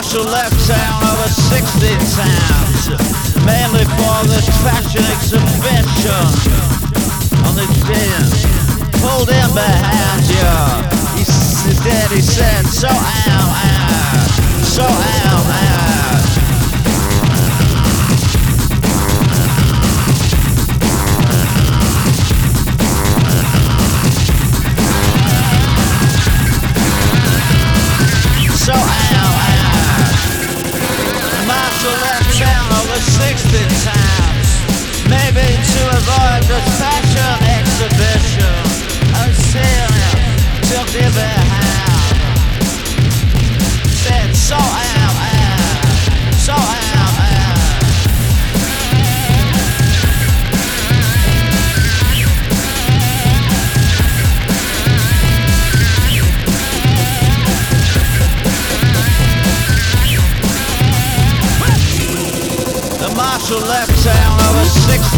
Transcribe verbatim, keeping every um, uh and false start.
Marshall left town over sixty times, mainly for this fashion exhibition. On the chin, pulled in behind you. He said, he said, so am I, so am I. So am I. Marshall left town over sixty times, maybe to avoid the fashion exhibition. I said him, took me behind. Said, so am I, so am I. The Marshall left town over six